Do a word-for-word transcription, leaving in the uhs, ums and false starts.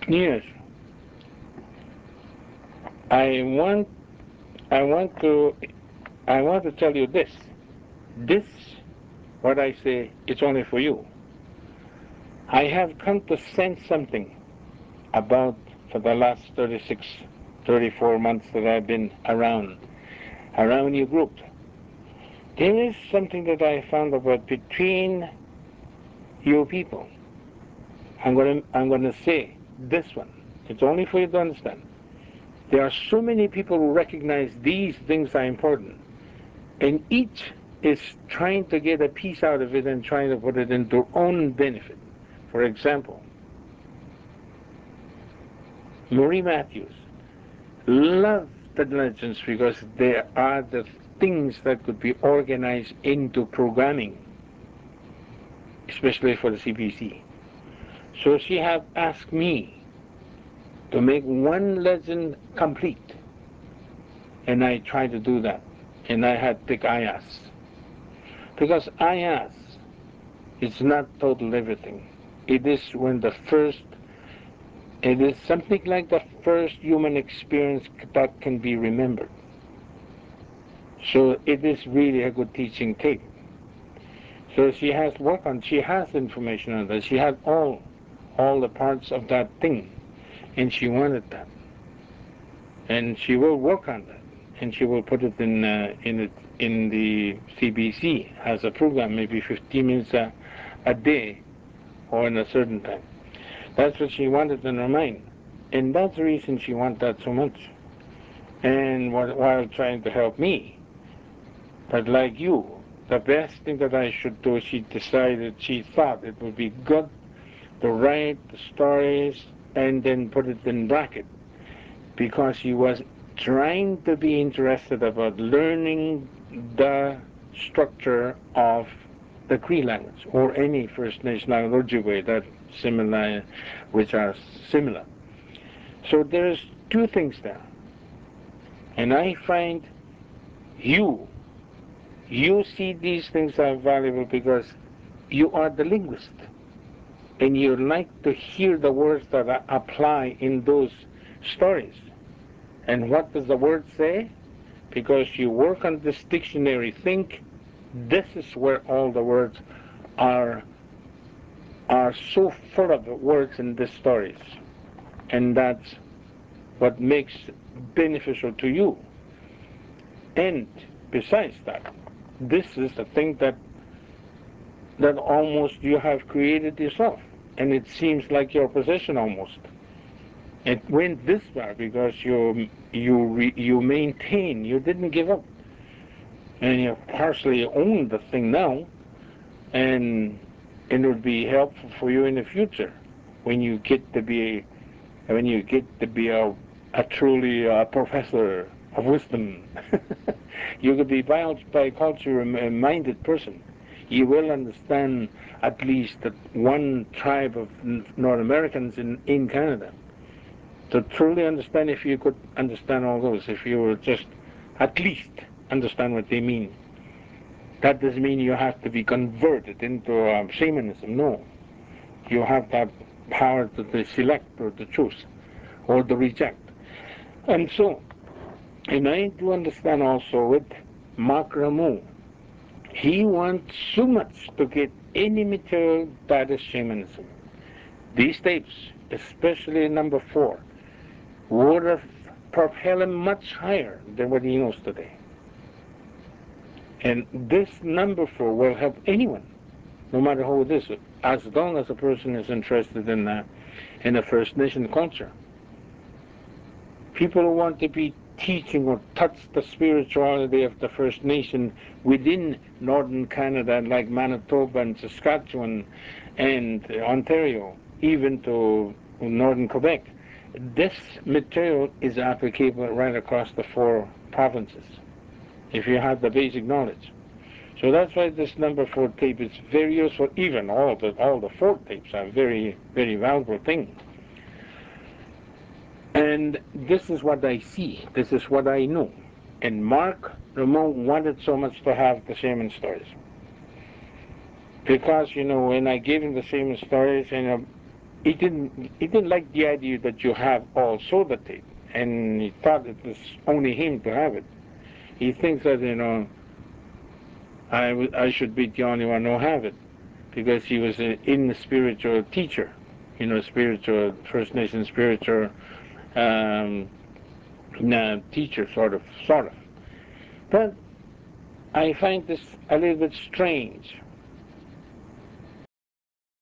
Yes. I want I want to I want to tell you this. This what I say it's only for you. I have come to sense something about for the last thirty-six, thirty-four months that I've been around around your group. There is something that I found about between you people. I'm gonna I'm gonna say this one. It's only for you to understand. There are so many people who recognize these things are important, and each is trying to get a piece out of it and trying to put it into their own benefit. For example, Marie Matthews loved the legends because they are the things that could be organized into programming, especially for the C B C. So she have asked me to make one legend complete, and I tried to do that, and I had to pick Ayas, because Ayas is not total everything. It is when the first, it is something like the first human experience that can be remembered. So it is really a good teaching tape. So she has work on, she has information on that. She had all, all the parts of that thing, and she wanted that. And she will work on that, and she will put it in uh, in it in the C B C as a program, maybe fifteen minutes a, a day, or in a certain time. That's what she wanted in her mind, and that's the reason she wanted that so much. And while trying to help me, but like you, the best thing that I should do, she decided, she thought it would be good to write the stories and then put it in bracket, because she was trying to be interested about learning the structure of the Cree language or any First Nation language, Ojibwe, that similar, which are similar. So there's two things there, and I find you you see these things are valuable because you are the linguist, and you like to hear the words that apply in those stories. And what does the word say? Because you work on this dictionary, think this is where all the words are are so full of words in these stories. And that's what makes beneficial to you. And besides that, this is the thing that that almost you have created yourself. And it seems like your possession almost. It went this far because you you re, you maintain, you didn't give up, and you partially own the thing now, and it would be helpful for you in the future when you get to be when you get to be a, a truly uh, professor of wisdom. You could be bio, by culture minded person. You will understand at least that one tribe of North Americans in, in Canada. To truly understand, if you could understand all those, if you were just at least understand what they mean. That doesn't mean you have to be converted into um, shamanism. No. You have that power to, to select or to choose or to reject. And so, and I do understand also with Mark Rameau, he wants so much to get any material that is shamanism. These tapes, especially number four, would have propelled him much higher than what he knows today. And this number four will help anyone, no matter who it is, as long as a person is interested in the, in the First Nation culture. People who want to be teaching or touch the spirituality of the First Nation within northern Canada, like Manitoba and Saskatchewan and Ontario, even to northern Quebec. This material is applicable right across the four provinces, if you have the basic knowledge. So that's why this number four tape is very useful. Even all the all the four tapes are very, very valuable thing. And this is what I see. This is what I know. And Mark Rameau wanted so much to have the shaman stories. Because, you know, when I gave him the shaman stories, you know, he didn't he didn't like the idea that you have all soda tape, and he thought it was only him to have it. He thinks that, you know, I, w- I should be the only one who have it, because he was a, in the spiritual teacher, you know, spiritual First Nation spiritual um, uh, teacher, sort of, sort of. But I find this a little bit strange